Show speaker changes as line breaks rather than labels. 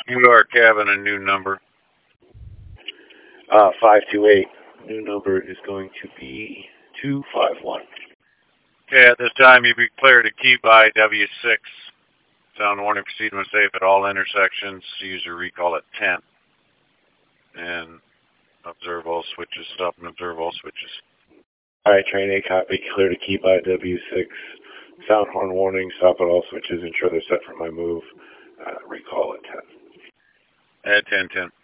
You are Kevin, a new number.
528. New number is going to be 251.
Okay, at this time you be clear to keep IW6. Sound warning, proceed when safe at all intersections. User recall at 10. And observe all switches. Stop and observe all switches.
Alright, train A copy. Clear to keep IW6. Sound horn warning. Stop at all switches. Ensure they're set for my move. Recall at 10.
At 10-10.